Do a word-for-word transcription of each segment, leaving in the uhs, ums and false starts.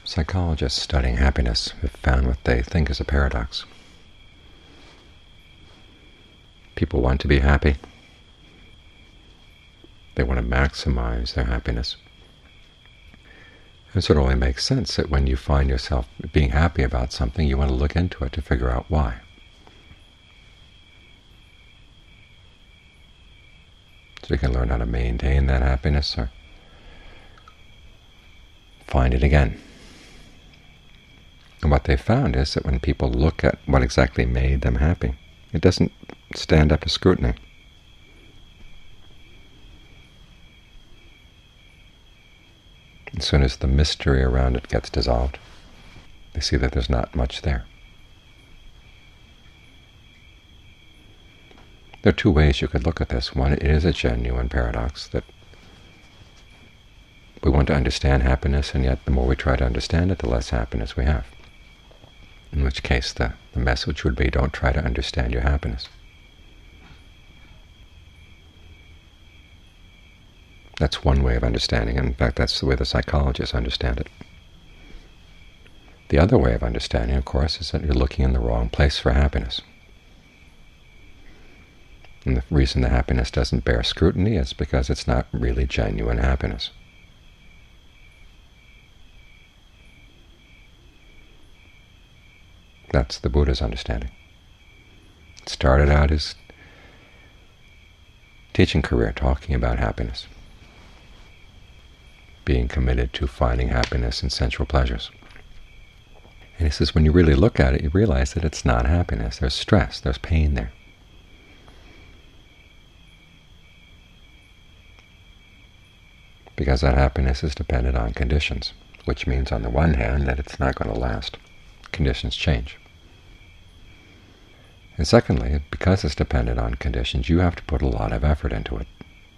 Psychologists studying happiness have found what they think is a paradox. People want to be happy. They want to maximize their happiness. And so it only makes sense that when you find yourself being happy about something, you want to look into it to figure out why. So you can learn how to maintain that happiness or find it again. And what they found is that when people look at what exactly made them happy, it doesn't stand up to scrutiny. As soon as the mystery around it gets dissolved, they see that there's not much there. There are two ways you could look at this. One, it is a genuine paradox that we want to understand happiness, and yet the more we try to understand it, the less happiness we have. In which case the, the message would be, don't try to understand your happiness. That's one way of understanding, and in fact that's the way the psychologists understand it. The other way of understanding, of course, is that you're looking in the wrong place for happiness. And the reason the happiness doesn't bear scrutiny is because it's not really genuine happiness. That's the Buddha's understanding. It started out his teaching career talking about happiness, being committed to finding happiness in sensual pleasures. And he says when you really look at it, you realize that it's not happiness. There's stress, there's pain there. Because that happiness is dependent on conditions, which means on the one hand that it's not going to last. Conditions change. And secondly, because it's dependent on conditions, you have to put a lot of effort into it.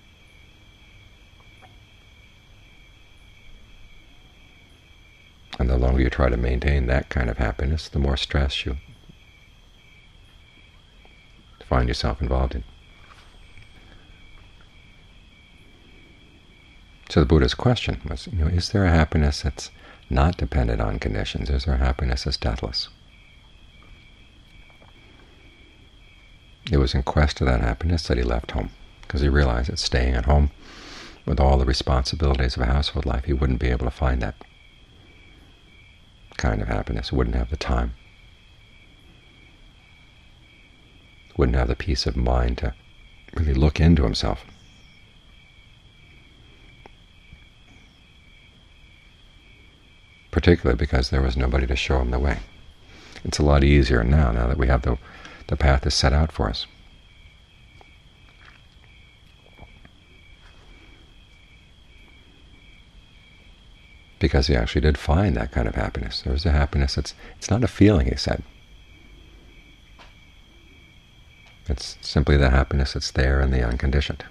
And the longer you try to maintain that kind of happiness, the more stress you find yourself involved in. So the Buddha's question was, you know, is there a happiness that's not dependent on conditions? Is there a happiness that's deathless? It was in quest of that happiness that he left home, because he realized that staying at home with all the responsibilities of a household life, he wouldn't be able to find that kind of happiness. He wouldn't have the time. Wouldn't have the peace of mind to really look into himself. Particularly because there was nobody to show him the way. It's a lot easier now, now that we have the, the path is set out for us. Because he actually did find that kind of happiness. There was a happiness that's, it's not a feeling, he said. It's simply the happiness that's there in the unconditioned.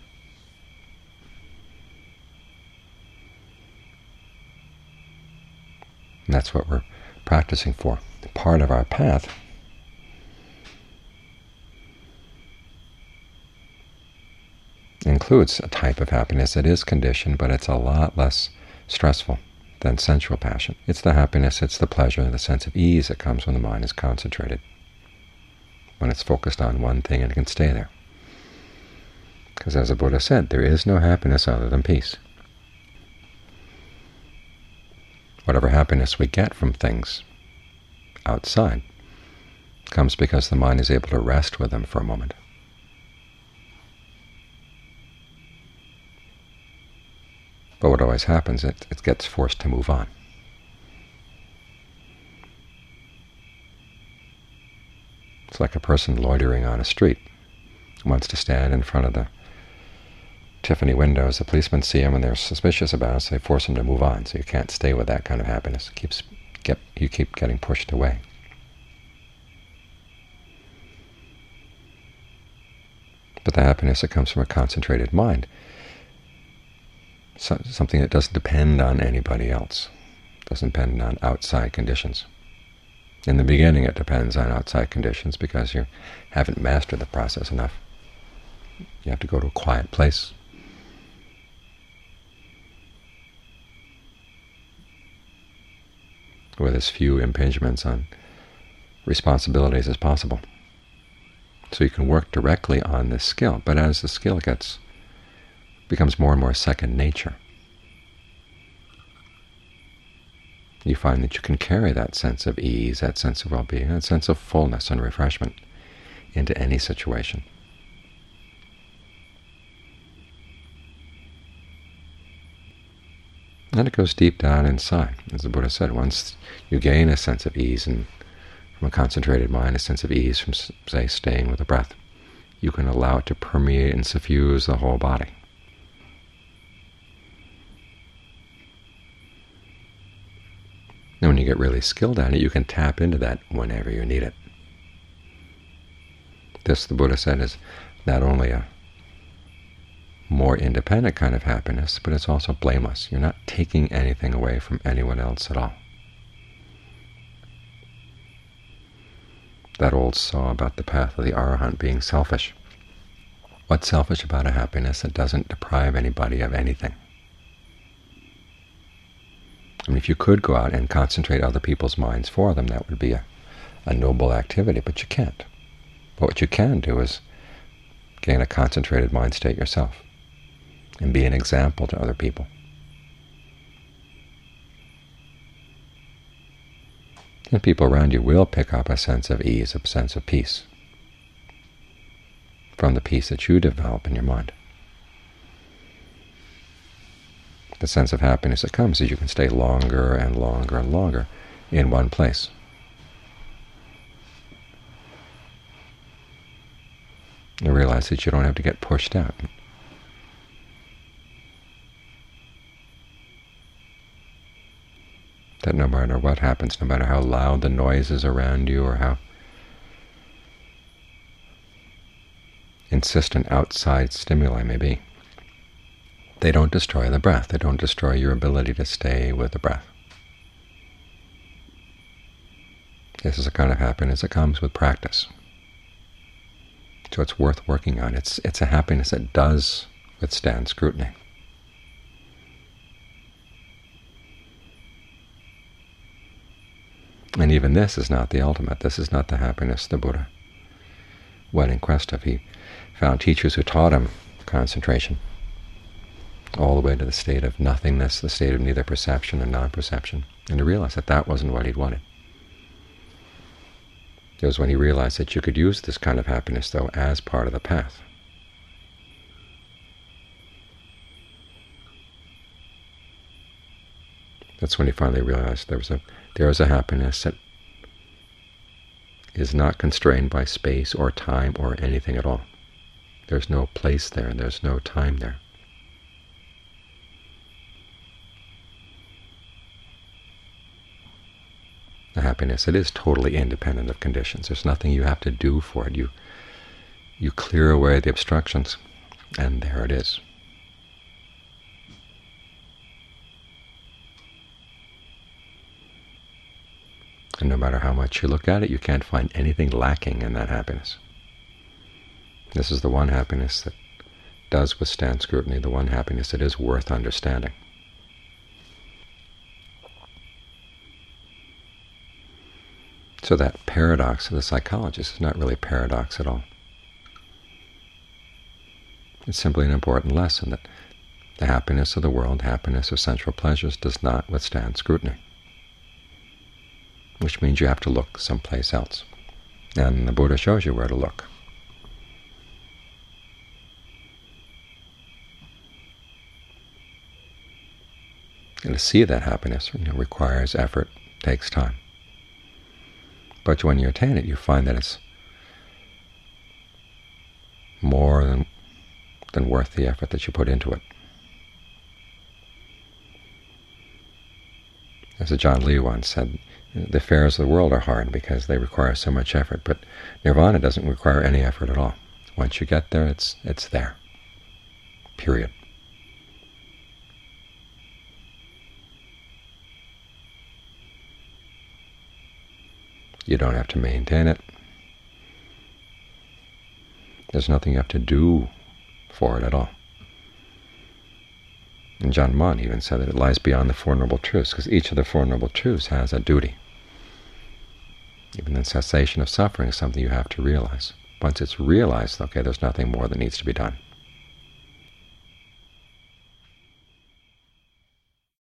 And that's what we're practicing for. Part of our path includes a type of happiness that is conditioned, but it's a lot less stressful than sensual passion. It's the happiness, it's the pleasure, the sense of ease that comes when the mind is concentrated, when it's focused on one thing and it can stay there. Because as the Buddha said, there is no happiness other than peace. Whatever happiness we get from things outside comes because the mind is able to rest with them for a moment. But what always happens, it, it gets forced to move on. It's like a person loitering on a street, wants to stand in front of the Tiffany windows. The policemen see him and they're suspicious about it, so they force him to move on. So you can't stay with that kind of happiness. It keeps get you keep getting pushed away. But the happiness that comes from a concentrated mind, so, something that doesn't depend on anybody else, doesn't depend on outside conditions. In the beginning it depends on outside conditions because you haven't mastered the process enough. You have to go to a quiet place. with as few impingements on responsibilities as possible. So you can work directly on this skill, but as the skill gets becomes more and more second nature, you find that you can carry that sense of ease, that sense of well-being, that sense of fullness and refreshment into any situation. And it goes deep down inside. As the Buddha said, once you gain a sense of ease, and from a concentrated mind, a sense of ease from, say, staying with the breath, you can allow it to permeate and suffuse the whole body. And when you get really skilled at it, you can tap into that whenever you need it. This, the Buddha said, is not only a more independent kind of happiness, but it's also blameless. You're not taking anything away from anyone else at all. That old saw about the path of the Arahant being selfish. What's selfish about a happiness that doesn't deprive anybody of anything? I mean, if you could go out and concentrate other people's minds for them, that would be a, a noble activity, but you can't. But what you can do is gain a concentrated mind state yourself and be an example to other people. And people around you will pick up a sense of ease, a sense of peace from the peace that you develop in your mind. The sense of happiness that comes is you can stay longer and longer and longer in one place. You realize that you don't have to get pushed out. That no matter what happens, no matter how loud the noise is around you or how insistent outside stimuli may be, they don't destroy the breath. They don't destroy your ability to stay with the breath. This is a kind of happiness that comes with practice. So it's worth working on. It's, it's a happiness that does withstand scrutiny. And even this is not the ultimate. This is not the happiness the Buddha went in quest of. He found teachers who taught him concentration, all the way to the state of nothingness, the state of neither perception nor non-perception, and he realized that that wasn't what he'd wanted. It was when he realized that you could use this kind of happiness, though, as part of the path. That's when he finally realized there was a there is a happiness that is not constrained by space or time or anything at all. There's no place there, and there's no time there. A happiness that is totally independent of conditions. There's nothing you have to do for it. You, you clear away the obstructions, and there it is. And no matter how much you look at it, you can't find anything lacking in that happiness. This is the one happiness that does withstand scrutiny, the one happiness that is worth understanding. So that paradox of the psychologist is not really a paradox at all. It's simply an important lesson that the happiness of the world, happiness of sensual pleasures, does not withstand scrutiny, which means you have to look someplace else. And the Buddha shows you where to look. And to see that happiness, you know, requires effort, takes time. But when you attain it, you find that it's more than, than worth the effort that you put into it. As John Lee once said, the affairs of the world are hard because they require so much effort, but nirvana doesn't require any effort at all. Once you get there, it's it's there. Period. You don't have to maintain it. There's nothing you have to do for it at all. And John Mon even said that it lies beyond the Four Noble Truths, because each of the Four Noble Truths has a duty. Even the cessation of suffering is something you have to realize. Once it's realized, okay, there's nothing more that needs to be done.